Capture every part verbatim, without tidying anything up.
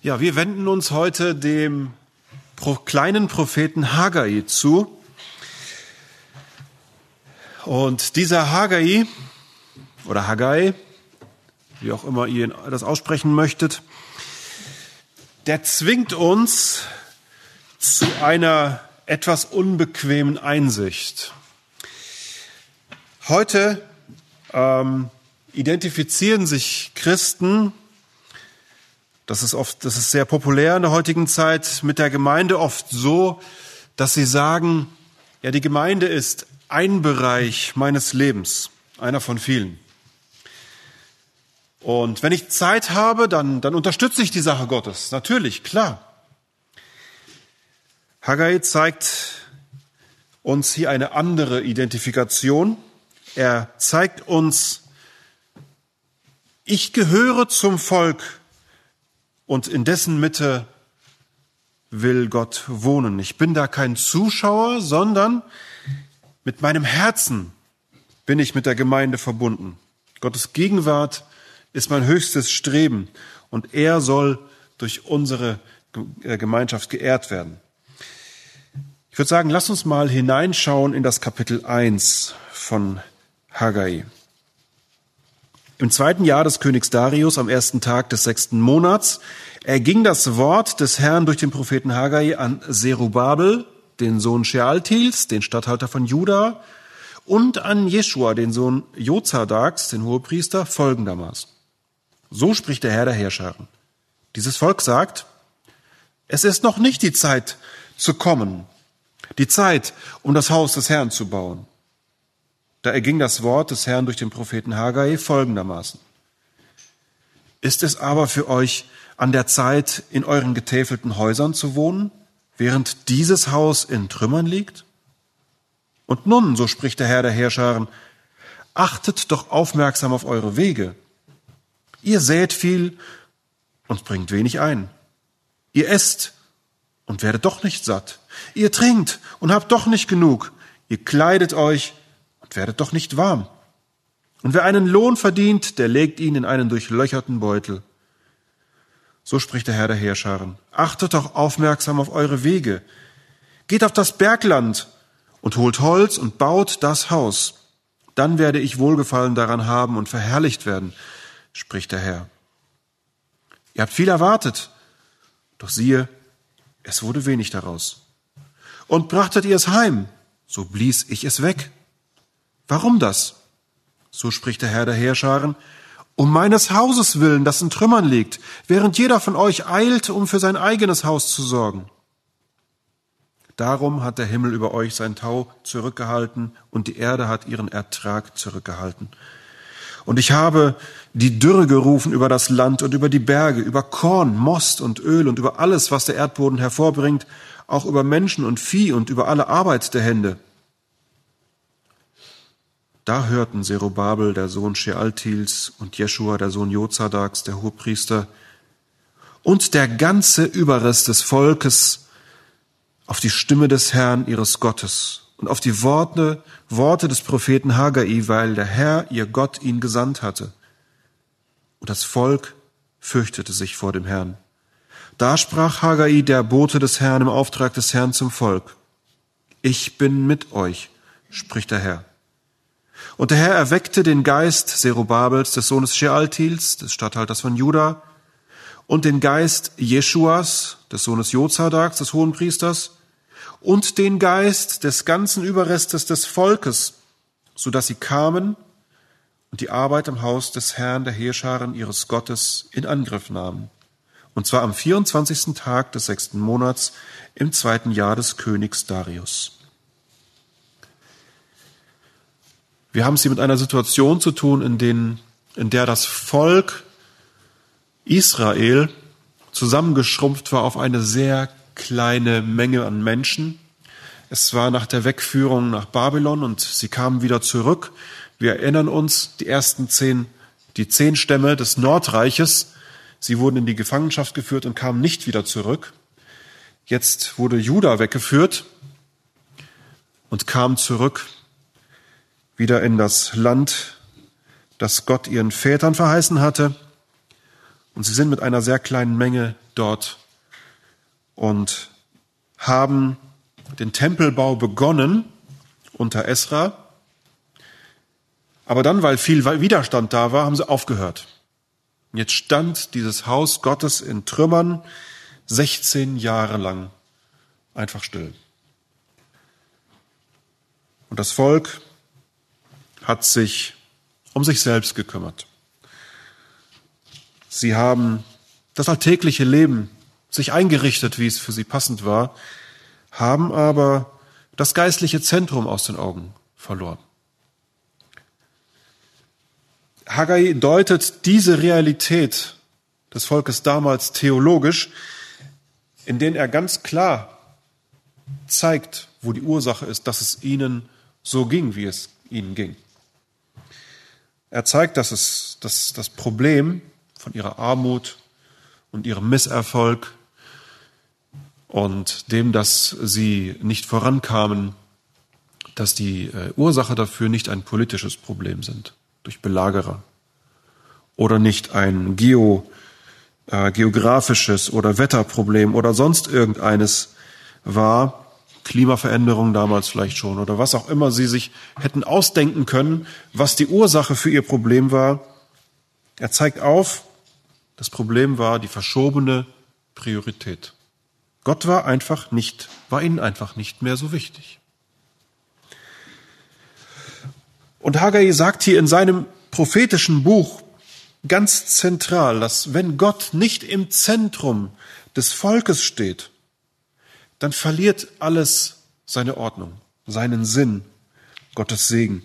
Ja, wir wenden uns heute dem kleinen Propheten Haggai zu. Und dieser Haggai oder Haggai, wie auch immer ihr das aussprechen möchtet, der zwingt uns zu einer etwas unbequemen Einsicht. Heute ähm, identifizieren sich Christen, das ist oft, das ist sehr populär in der heutigen Zeit, mit der Gemeinde oft so, dass sie sagen, ja, die Gemeinde ist ein Bereich meines Lebens, einer von vielen. Und wenn ich Zeit habe, dann, dann unterstütze ich die Sache Gottes. Natürlich, klar. Haggai zeigt uns hier eine andere Identifikation. Er zeigt uns, ich gehöre zum Volk und in dessen Mitte will Gott wohnen. Ich bin da kein Zuschauer, sondern mit meinem Herzen bin ich mit der Gemeinde verbunden. Gottes Gegenwart ist mein höchstes Streben und er soll durch unsere Gemeinschaft geehrt werden. Ich würde sagen, lass uns mal hineinschauen in das Kapitel eins von Haggai. Im zweiten Jahr des Königs Darius, am ersten Tag des sechsten Monats, erging das Wort des Herrn durch den Propheten Haggai an Zerubabel, den Sohn Shealtiels, den Statthalter von Juda, und an Jeschua, den Sohn Jozadaks, den Hohepriester, folgendermaßen. So spricht der Herr der Heerscharen. Dieses Volk sagt, es ist noch nicht die Zeit zu kommen, die Zeit, um das Haus des Herrn zu bauen. Da erging das Wort des Herrn durch den Propheten Haggai folgendermaßen. Ist es aber für euch an der Zeit, in euren getäfelten Häusern zu wohnen, während dieses Haus in Trümmern liegt? Und nun, so spricht der Herr der Heerscharen, achtet doch aufmerksam auf eure Wege. Ihr sät viel und bringt wenig ein. Ihr esst und werdet doch nicht satt. Ihr trinkt und habt doch nicht genug. Ihr kleidet euch und werdet doch nicht warm. Und wer einen Lohn verdient, der legt ihn in einen durchlöcherten Beutel. So spricht der Herr der Heerscharen. Achtet doch aufmerksam auf eure Wege. Geht auf das Bergland und holt Holz und baut das Haus. Dann werde ich Wohlgefallen daran haben und verherrlicht werden, spricht der Herr. Ihr habt viel erwartet, doch siehe, es wurde wenig daraus. Und brachtet ihr es heim, so blies ich es weg. Warum das? So spricht der Herr der Heerscharen. Um meines Hauses willen, das in Trümmern liegt, während jeder von euch eilt, um für sein eigenes Haus zu sorgen. Darum hat der Himmel über euch sein Tau zurückgehalten und die Erde hat ihren Ertrag zurückgehalten. Und ich habe die Dürre gerufen über das Land und über die Berge, über Korn, Most und Öl und über alles, was der Erdboden hervorbringt, auch über Menschen und Vieh und über alle Arbeit der Hände. Da hörten Zerubabel, der Sohn Shealtiels, und Jeschua, der Sohn Jozadaks, der Hohepriester, und der ganze Überrest des Volkes auf die Stimme des Herrn ihres Gottes und auf die Worte, Worte des Propheten Haggai, weil der Herr, ihr Gott, ihn gesandt hatte. Und das Volk fürchtete sich vor dem Herrn. Da sprach Haggai, der Bote des Herrn, im Auftrag des Herrn zum Volk. Ich bin mit euch, spricht der Herr. Und der Herr erweckte den Geist Zerubabels, des Sohnes Shealtiels, des Statthalters von Juda, und den Geist Jeschuas, des Sohnes Jozadaks, des Hohenpriesters, und den Geist des ganzen Überrestes des Volkes, so dass sie kamen und die Arbeit am Haus des Herrn der Heerscharen ihres Gottes in Angriff nahmen. Und zwar am vierundzwanzigsten Tag des sechsten Monats im zweiten Jahr des Königs Darius. Wir haben es hier mit einer Situation zu tun, in, den, in der das Volk Israel zusammengeschrumpft war auf eine sehr kleine Menge an Menschen. Es war nach der Wegführung nach Babylon und sie kamen wieder zurück. Wir erinnern uns, die ersten zehn, die zehn Stämme des Nordreiches, sie wurden in die Gefangenschaft geführt und kamen nicht wieder zurück. Jetzt wurde Juda weggeführt und kam zurück wieder in das Land, das Gott ihren Vätern verheißen hatte. Und sie sind mit einer sehr kleinen Menge dort und haben den Tempelbau begonnen unter Esra. Aber dann, weil viel Widerstand da war, haben sie aufgehört. Jetzt stand dieses Haus Gottes in Trümmern sechzehn Jahre lang einfach still. Und das Volk hat sich um sich selbst gekümmert. Sie haben das alltägliche Leben sich eingerichtet, wie es für sie passend war, haben aber das geistliche Zentrum aus den Augen verloren. Haggai deutet diese Realität des Volkes damals theologisch, in denen er ganz klar zeigt, wo die Ursache ist, dass es ihnen so ging, wie es ihnen ging. Er zeigt, dass es dass das Problem von ihrer Armut und ihrem Misserfolg und dem, dass sie nicht vorankamen, dass die äh, Ursache dafür nicht ein politisches Problem sind, durch Belagerer, oder nicht ein Geo, äh, geografisches oder Wetterproblem oder sonst irgendeines war, Klimaveränderung damals vielleicht schon oder was auch immer sie sich hätten ausdenken können, was die Ursache für ihr Problem war. Er zeigt auf, das Problem war die verschobene Priorität. Gott war einfach nicht, war ihnen einfach nicht mehr so wichtig. Und Haggai sagt hier in seinem prophetischen Buch ganz zentral, dass wenn Gott nicht im Zentrum des Volkes steht, dann verliert alles seine Ordnung, seinen Sinn, Gottes Segen.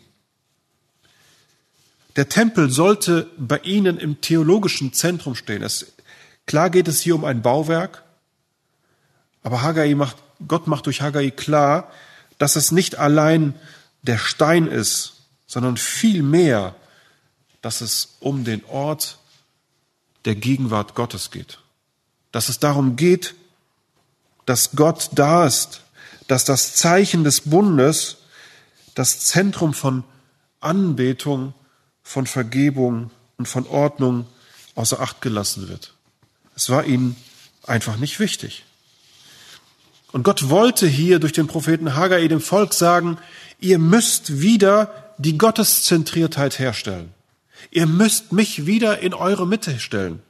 Der Tempel sollte bei ihnen im theologischen Zentrum stehen. Es, klar geht es hier um ein Bauwerk, aber Haggai macht, Gott macht durch Haggai klar, dass es nicht allein der Stein ist, sondern vielmehr, dass es um den Ort der Gegenwart Gottes geht. Dass es darum geht, dass Gott da ist, dass das Zeichen des Bundes, das Zentrum von Anbetung, von Vergebung und von Ordnung außer Acht gelassen wird. Es war ihnen einfach nicht wichtig. Und Gott wollte hier durch den Propheten Haggai dem Volk sagen, ihr müsst wieder die Gotteszentriertheit herstellen. Ihr müsst mich wieder in eure Mitte stellen.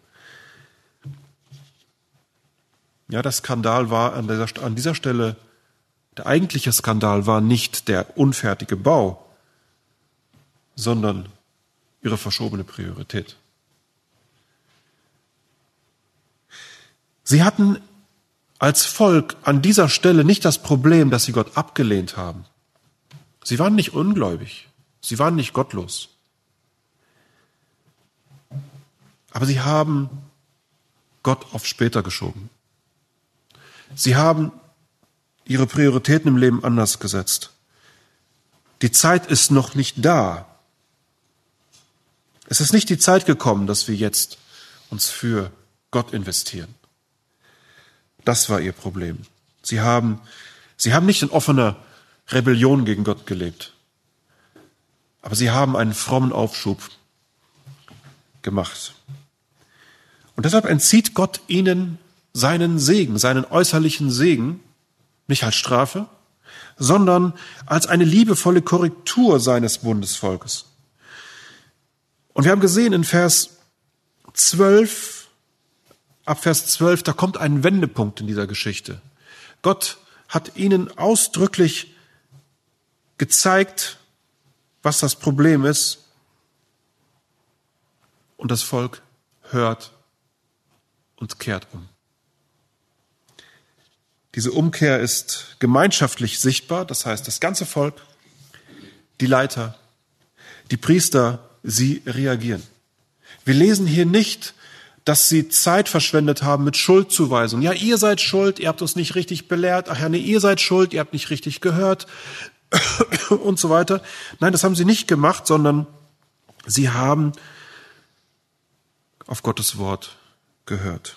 Ja, der Skandal war an dieser, an dieser Stelle, der eigentliche Skandal war nicht der unfertige Bau, sondern ihre verschobene Priorität. Sie hatten als Volk an dieser Stelle nicht das Problem, dass sie Gott abgelehnt haben. Sie waren nicht ungläubig, sie waren nicht gottlos. Aber sie haben Gott auf später geschoben. Sie haben ihre Prioritäten im Leben anders gesetzt. Die Zeit ist noch nicht da. Es ist nicht die Zeit gekommen, dass wir jetzt uns für Gott investieren. Das war ihr Problem. Sie haben, sie haben nicht in offener Rebellion gegen Gott gelebt, aber sie haben einen frommen Aufschub gemacht. Und deshalb entzieht Gott ihnen seinen Segen, seinen äußerlichen Segen, nicht als Strafe, sondern als eine liebevolle Korrektur seines Bundesvolkes. Und wir haben gesehen in Vers zwölf, ab Vers zwölf, da kommt ein Wendepunkt in dieser Geschichte. Gott hat ihnen ausdrücklich gezeigt, was das Problem ist. Und das Volk hört und kehrt um. Diese Umkehr ist gemeinschaftlich sichtbar, das heißt, das ganze Volk, die Leiter, die Priester, sie reagieren. Wir lesen hier nicht, dass sie Zeit verschwendet haben mit Schuldzuweisung. Ja, ihr seid schuld, ihr habt uns nicht richtig belehrt. Ach ja, nee, ihr seid schuld, ihr habt nicht richtig gehört und so weiter. Nein, das haben sie nicht gemacht, sondern sie haben auf Gottes Wort gehört.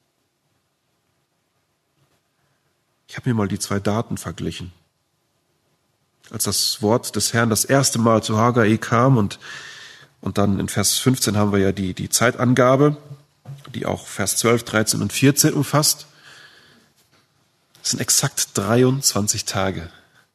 Ich habe mir mal die zwei Daten verglichen. Als das Wort des Herrn das erste Mal zu Haggai kam und, und dann in Vers fünfzehn haben wir ja die, die Zeitangabe. die auch Vers zwölf, dreizehn und vierzehn umfasst. Das sind exakt dreiundzwanzig Tage.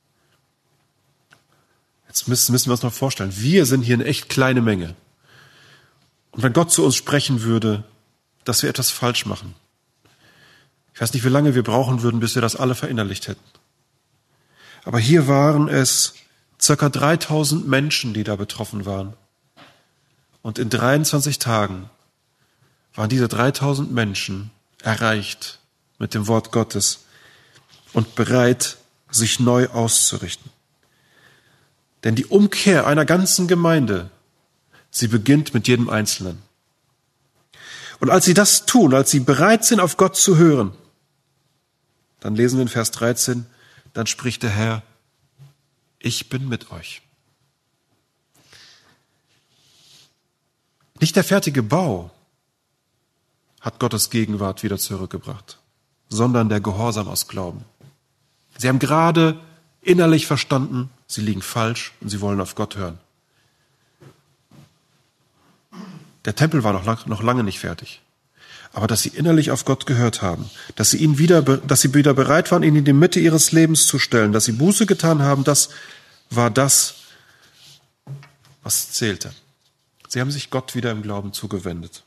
Jetzt müssen, müssen wir uns noch vorstellen, wir sind hier eine echt kleine Menge. Und wenn Gott zu uns sprechen würde, dass wir etwas falsch machen, ich weiß nicht, wie lange wir brauchen würden, bis wir das alle verinnerlicht hätten. Aber hier waren es circa dreitausend Menschen, die da betroffen waren. Und in dreiundzwanzig Tagen waren diese dreitausend Menschen erreicht mit dem Wort Gottes und bereit, sich neu auszurichten. Denn die Umkehr einer ganzen Gemeinde, sie beginnt mit jedem Einzelnen. Und als sie das tun, als sie bereit sind, auf Gott zu hören, dann lesen wir in Vers dreizehn, dann spricht der Herr, ich bin mit euch. Nicht der fertige Bau hat Gottes Gegenwart wieder zurückgebracht, sondern der Gehorsam aus Glauben. Sie haben gerade innerlich verstanden, sie liegen falsch und sie wollen auf Gott hören. Der Tempel war noch, lang, noch lange nicht fertig. Aber dass sie innerlich auf Gott gehört haben, dass sie ihn wieder, dass sie wieder bereit waren, ihn in die Mitte ihres Lebens zu stellen, dass sie Buße getan haben, das war das, was zählte. Sie haben sich Gott wieder im Glauben zugewendet.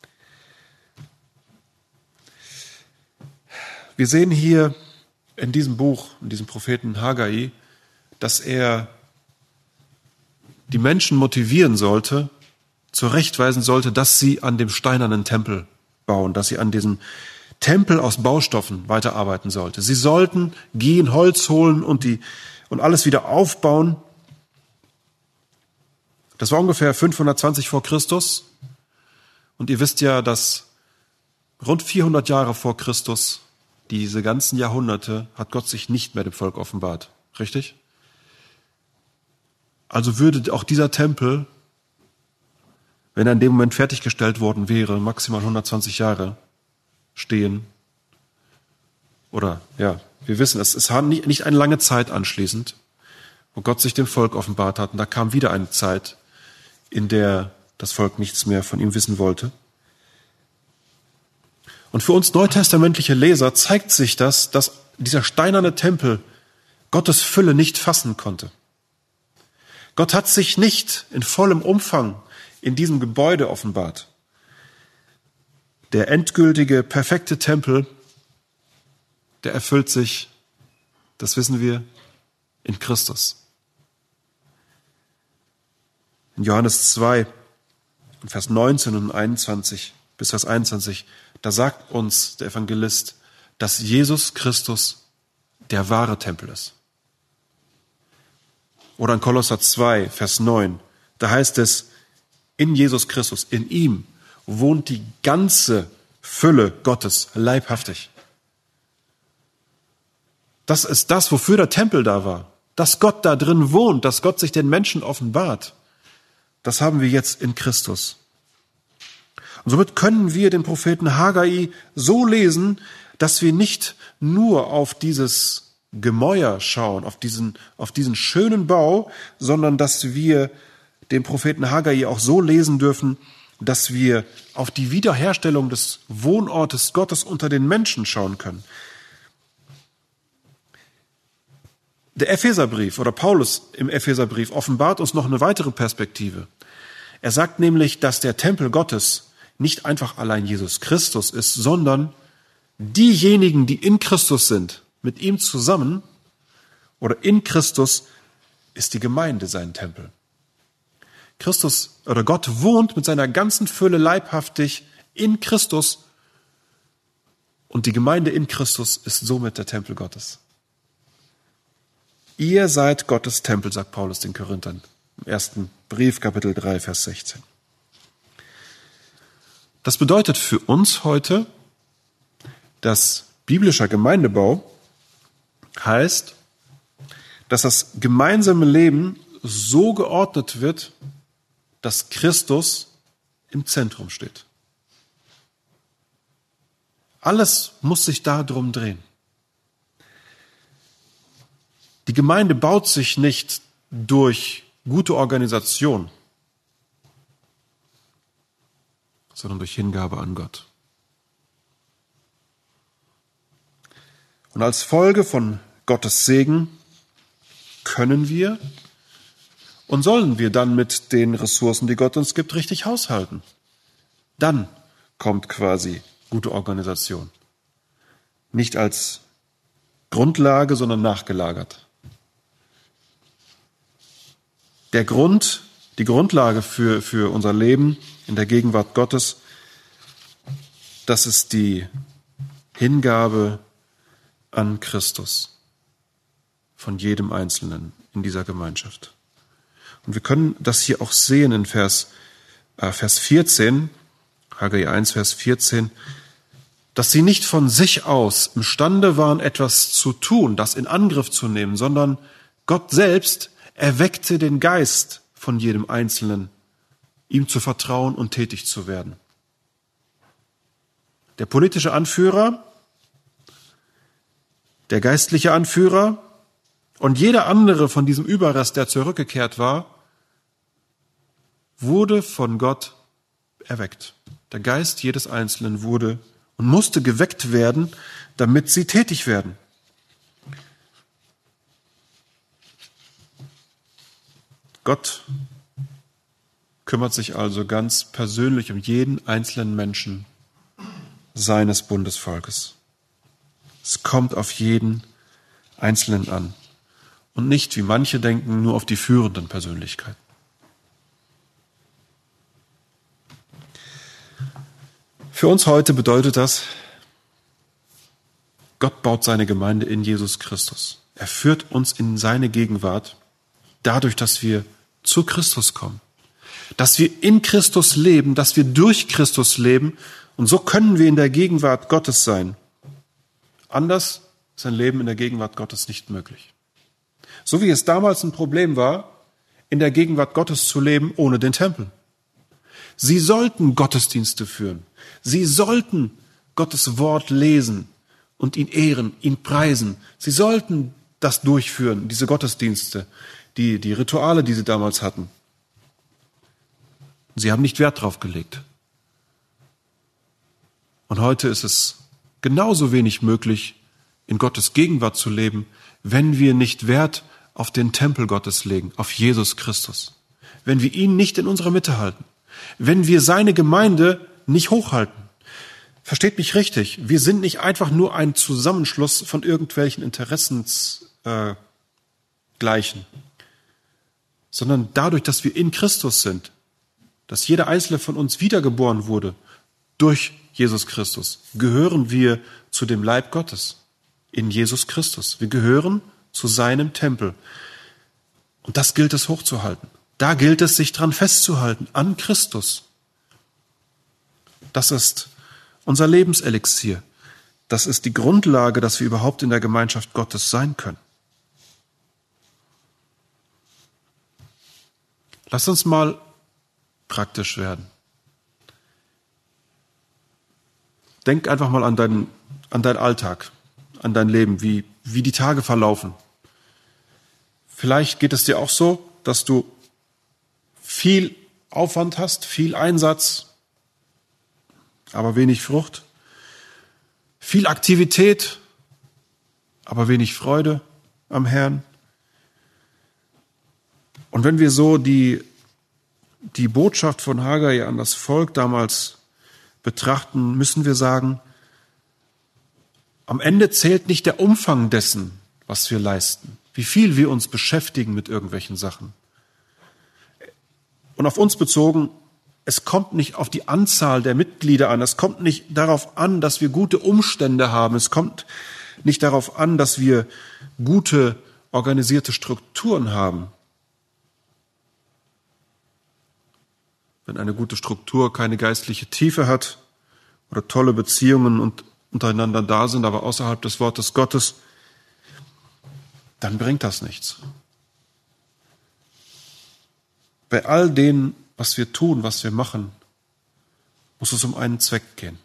Wir sehen hier in diesem Buch, in diesem Propheten Haggai, dass er die Menschen motivieren sollte, zurechtweisen sollte, dass sie an dem steinernen Tempel bauen, dass sie an diesem Tempel aus Baustoffen weiterarbeiten sollte. Sie sollten gehen, Holz holen und, die, und alles wieder aufbauen. Das war ungefähr fünfhundertzwanzig vor Christus. Und ihr wisst ja, dass rund vierhundert Jahre vor Christus, diese ganzen Jahrhunderte, hat Gott sich nicht mehr dem Volk offenbart. Richtig? Also würde auch dieser Tempel, wenn er in dem Moment fertiggestellt worden wäre, maximal hundertzwanzig Jahre stehen. Oder, ja, wir wissen, es ist nicht eine lange Zeit anschließend, wo Gott sich dem Volk offenbart hat. Und da kam wieder eine Zeit, in der das Volk nichts mehr von ihm wissen wollte. Und für uns neutestamentliche Leser zeigt sich das, dass dieser steinerne Tempel Gottes Fülle nicht fassen konnte. Gott hat sich nicht in vollem Umfang in diesem Gebäude offenbart. Der endgültige, perfekte Tempel, der erfüllt sich, das wissen wir, in Christus. In Johannes zwei, Vers neunzehn und einundzwanzig bis Vers einundzwanzig, da sagt uns der Evangelist, dass Jesus Christus der wahre Tempel ist. Oder in Kolosser zwei, Vers neun, da heißt es, in Jesus Christus, in ihm wohnt die ganze Fülle Gottes leibhaftig. Das ist das, wofür der Tempel da war. Dass Gott da drin wohnt, dass Gott sich den Menschen offenbart. Das haben wir jetzt in Christus. Und somit können wir den Propheten Haggai so lesen, dass wir nicht nur auf dieses Gemäuer schauen, auf diesen, auf diesen schönen Bau, sondern dass wir den Propheten Haggai auch so lesen dürfen, dass wir auf die Wiederherstellung des Wohnortes Gottes unter den Menschen schauen können. Der Epheserbrief oder Paulus im Epheserbrief offenbart uns noch eine weitere Perspektive. Er sagt nämlich, dass der Tempel Gottes nicht einfach allein Jesus Christus ist, sondern diejenigen, die in Christus sind, mit ihm zusammen oder in Christus ist die Gemeinde sein Tempel. Christus oder Gott wohnt mit seiner ganzen Fülle leibhaftig in Christus und die Gemeinde in Christus ist somit der Tempel Gottes. Ihr seid Gottes Tempel, sagt Paulus den Korinthern im ersten Brief, Kapitel drei, Vers sechzehn. Das bedeutet für uns heute, dass biblischer Gemeindebau heißt, dass das gemeinsame Leben so geordnet wird, dass Christus im Zentrum steht. Alles muss sich darum drehen. Die Gemeinde baut sich nicht durch gute Organisation, sondern durch Hingabe an Gott. Und als Folge von Gottes Segen können wir und sollen wir dann mit den Ressourcen, die Gott uns gibt, richtig haushalten. Dann kommt quasi gute Organisation. Nicht als Grundlage, sondern nachgelagert. Der Grund, die Grundlage für, für unser Leben in der Gegenwart Gottes, das ist die Hingabe an Christus von jedem Einzelnen in dieser Gemeinschaft. Und wir können das hier auch sehen in Vers, äh, Vers vierzehn, Haggai eins, Vers vierzehn, dass sie nicht von sich aus imstande waren, etwas zu tun, das in Angriff zu nehmen, sondern Gott selbst erweckte den Geist von jedem Einzelnen, ihm zu vertrauen und tätig zu werden. Der politische Anführer, der geistliche Anführer und jeder andere von diesem Überrest, der zurückgekehrt war, wurde von Gott erweckt. Der Geist jedes Einzelnen wurde und musste geweckt werden, damit sie tätig werden. Gott kümmert sich also ganz persönlich um jeden einzelnen Menschen seines Bundesvolkes. Es kommt auf jeden Einzelnen an und nicht, wie manche denken, nur auf die führenden Persönlichkeiten. Für uns heute bedeutet das, Gott baut seine Gemeinde in Jesus Christus. Er führt uns in seine Gegenwart dadurch, dass wir zu Christus kommen, dass wir in Christus leben, dass wir durch Christus leben und so können wir in der Gegenwart Gottes sein. Anders ist ein Leben in der Gegenwart Gottes nicht möglich. So wie es damals ein Problem war, in der Gegenwart Gottes zu leben ohne den Tempel. Sie sollten Gottesdienste führen. Sie sollten Gottes Wort lesen und ihn ehren, ihn preisen. Sie sollten das durchführen, diese Gottesdienste, die, die Rituale, die sie damals hatten. Sie haben nicht Wert drauf gelegt. Und heute ist es genauso wenig möglich, in Gottes Gegenwart zu leben, wenn wir nicht Wert auf den Tempel Gottes legen, auf Jesus Christus. Wenn wir ihn nicht in unserer Mitte halten. Wenn wir seine Gemeinde nicht hochhalten. Versteht mich richtig, wir sind nicht einfach nur ein Zusammenschluss von irgendwelchen Interessensgleichen, äh, sondern dadurch, dass wir in Christus sind, dass jeder einzelne von uns wiedergeboren wurde durch Jesus Christus, gehören wir zu dem Leib Gottes in Jesus Christus. Wir gehören zu seinem Tempel. Und das gilt es hochzuhalten. Da gilt es, sich dran festzuhalten, an Christus. Das ist unser Lebenselixier. Das ist die Grundlage, dass wir überhaupt in der Gemeinschaft Gottes sein können. Lass uns mal praktisch werden. Denk einfach mal an deinen, an deinen Alltag, an dein Leben, wie, wie die Tage verlaufen. Vielleicht geht es dir auch so, dass du viel Aufwand hast, viel Einsatz, aber wenig Frucht. Viel Aktivität, aber wenig Freude am Herrn. Und wenn wir so die, die Botschaft von Haggai an das Volk damals betrachten, müssen wir sagen, am Ende zählt nicht der Umfang dessen, was wir leisten, wie viel wir uns beschäftigen mit irgendwelchen Sachen. Und auf uns bezogen, es kommt nicht auf die Anzahl der Mitglieder an, es kommt nicht darauf an, dass wir gute Umstände haben, es kommt nicht darauf an, dass wir gute organisierte Strukturen haben. Wenn eine gute Struktur keine geistliche Tiefe hat oder tolle Beziehungen und untereinander da sind, aber außerhalb des Wortes Gottes, dann bringt das nichts. Bei all dem, was wir tun, was wir machen, muss es um einen Zweck gehen.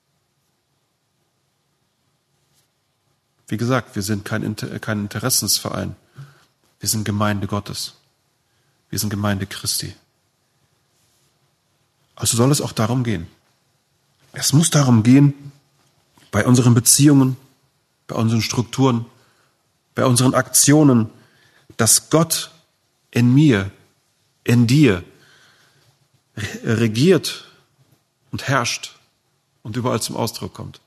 Wie gesagt, wir sind kein, Inter- kein Interessensverein. Wir sind Gemeinde Gottes. Wir sind Gemeinde Christi. Also soll es auch darum gehen. Es muss darum gehen, bei unseren Beziehungen, bei unseren Strukturen, bei unseren Aktionen, dass Gott in mir, in dir regiert und herrscht und überall zum Ausdruck kommt.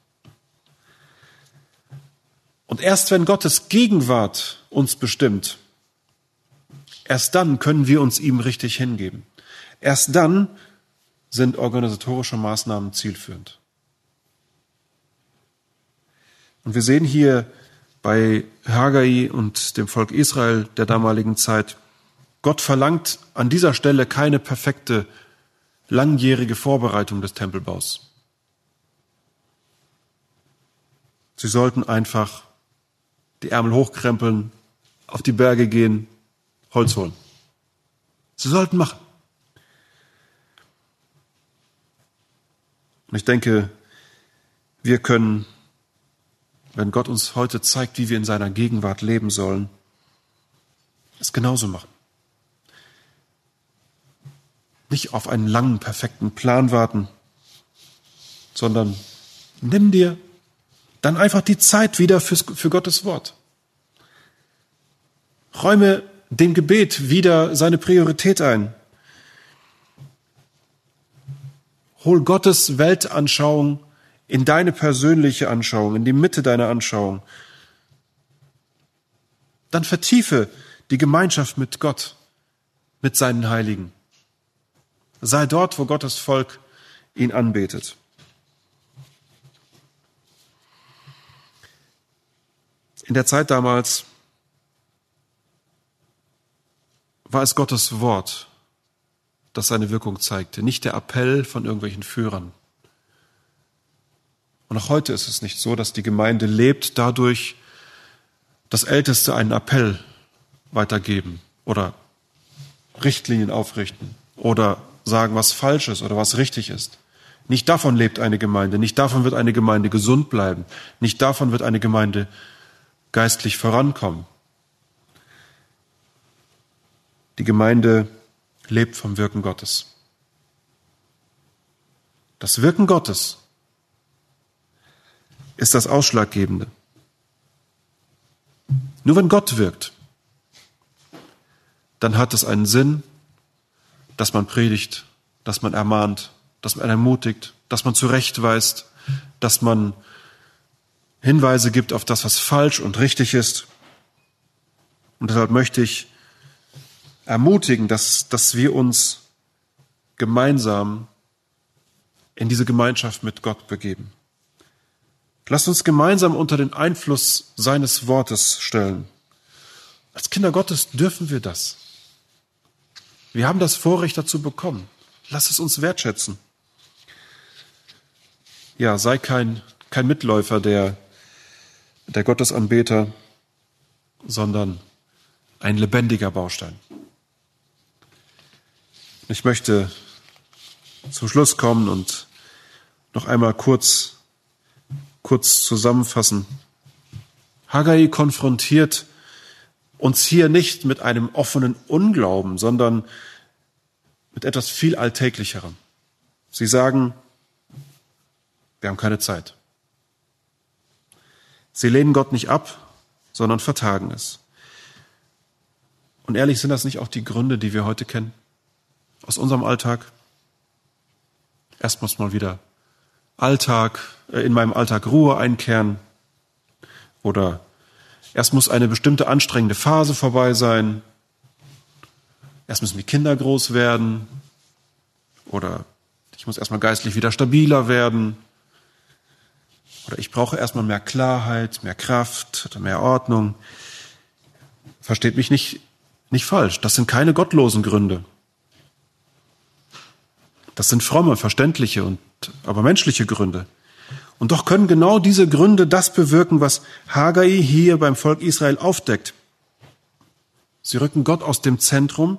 Und erst wenn Gottes Gegenwart uns bestimmt, erst dann können wir uns ihm richtig hingeben. Erst dann sind organisatorische Maßnahmen zielführend. Und wir sehen hier bei Haggai und dem Volk Israel der damaligen Zeit, Gott verlangt an dieser Stelle keine perfekte, langjährige Vorbereitung des Tempelbaus. Sie sollten einfach die Ärmel hochkrempeln, auf die Berge gehen, Holz holen. Sie sollten machen. Und ich denke, wir können, wenn Gott uns heute zeigt, wie wir in seiner Gegenwart leben sollen, es genauso machen. Nicht auf einen langen, perfekten Plan warten, sondern nimm dir dann einfach die Zeit wieder fürs, für Gottes Wort. Räume dem Gebet wieder seine Priorität ein. Hol Gottes Weltanschauung in deine persönliche Anschauung, in die Mitte deiner Anschauung. Dann vertiefe die Gemeinschaft mit Gott, mit seinen Heiligen. Sei dort, wo Gottes Volk ihn anbetet. In der Zeit damals war es Gottes Wort, das seine Wirkung zeigte, nicht der Appell von irgendwelchen Führern. Und auch heute ist es nicht so, dass die Gemeinde lebt dadurch, dass Älteste einen Appell weitergeben oder Richtlinien aufrichten oder sagen, was falsch ist oder was richtig ist. Nicht davon lebt eine Gemeinde, nicht davon wird eine Gemeinde gesund bleiben, nicht davon wird eine Gemeinde geistlich vorankommen. Die Gemeinde lebt vom Wirken Gottes. Das Wirken Gottes ist das Ausschlaggebende. Nur wenn Gott wirkt, dann hat es einen Sinn, dass man predigt, dass man ermahnt, dass man ermutigt, dass man zurechtweist, dass man Hinweise gibt auf das, was falsch und richtig ist. Und deshalb möchte ich ermutigen, dass, dass wir uns gemeinsam in diese Gemeinschaft mit Gott begeben. Lasst uns gemeinsam unter den Einfluss seines Wortes stellen. Als Kinder Gottes dürfen wir das. Wir haben das Vorrecht dazu bekommen. Lasst es uns wertschätzen. Ja, sei kein, kein Mitläufer der, der Gottesanbeter, sondern ein lebendiger Baustein. Ich möchte zum Schluss kommen und noch einmal kurz, kurz zusammenfassen. Haggai konfrontiert uns hier nicht mit einem offenen Unglauben, sondern mit etwas viel Alltäglicherem. Sie sagen, wir haben keine Zeit. Sie lehnen Gott nicht ab, sondern vertagen es. Und ehrlich, sind das nicht auch die Gründe, die wir heute kennen? Aus unserem Alltag? Erst muss mal wieder Alltag, äh, in meinem Alltag Ruhe einkehren. Oder erst muss eine bestimmte anstrengende Phase vorbei sein. Erst müssen die Kinder groß werden. Oder ich muss erstmal geistlich wieder stabiler werden. Oder ich brauche erstmal mehr Klarheit, mehr Kraft oder mehr Ordnung. Versteht mich nicht, nicht falsch. Das sind keine gottlosen Gründe. Das sind fromme, verständliche und aber menschliche Gründe. Und doch können genau diese Gründe das bewirken, was Haggai hier beim Volk Israel aufdeckt. Sie rücken Gott aus dem Zentrum.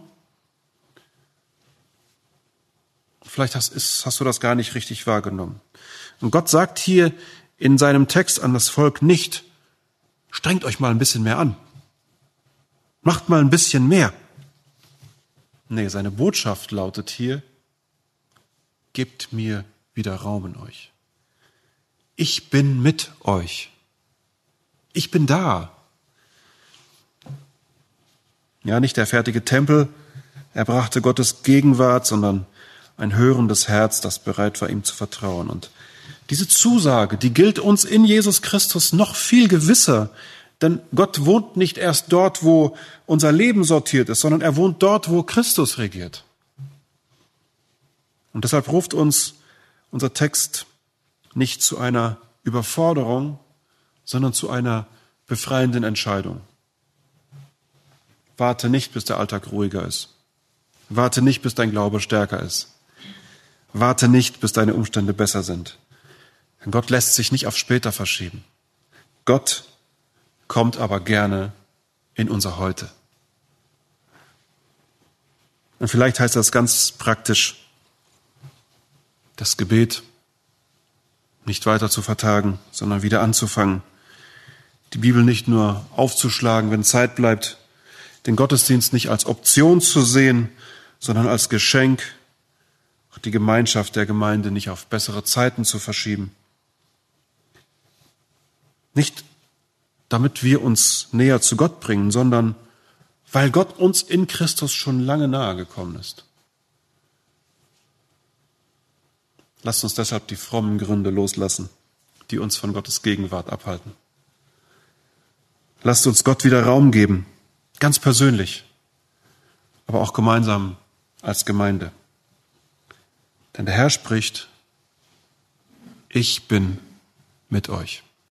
Vielleicht hast, ist, hast du das gar nicht richtig wahrgenommen. Und Gott sagt hier in seinem Text an das Volk nicht, strengt euch mal ein bisschen mehr an. Macht mal ein bisschen mehr. Nee, seine Botschaft lautet hier, gebt mir wieder Raum in euch. Ich bin mit euch. Ich bin da. Ja, nicht der fertige Tempel, er brachte Gottes Gegenwart, sondern ein hörendes Herz, das bereit war, ihm zu vertrauen. Und diese Zusage, die gilt uns in Jesus Christus noch viel gewisser, denn Gott wohnt nicht erst dort, wo unser Leben sortiert ist, sondern er wohnt dort, wo Christus regiert. Und deshalb ruft uns unser Text nicht zu einer Überforderung, sondern zu einer befreienden Entscheidung. Warte nicht, bis der Alltag ruhiger ist. Warte nicht, bis dein Glaube stärker ist. Warte nicht, bis deine Umstände besser sind. Denn Gott lässt sich nicht auf später verschieben. Gott kommt aber gerne in unser Heute. Und vielleicht heißt das ganz praktisch, das Gebet nicht weiter zu vertagen, sondern wieder anzufangen. Die Bibel nicht nur aufzuschlagen, wenn Zeit bleibt, den Gottesdienst nicht als Option zu sehen, sondern als Geschenk, auch die Gemeinschaft der Gemeinde nicht auf bessere Zeiten zu verschieben. Nicht damit wir uns näher zu Gott bringen, sondern weil Gott uns in Christus schon lange nahe gekommen ist. Lasst uns deshalb die frommen Gründe loslassen, die uns von Gottes Gegenwart abhalten. Lasst uns Gott wieder Raum geben, ganz persönlich, aber auch gemeinsam als Gemeinde. Denn der Herr spricht, ich bin mit euch.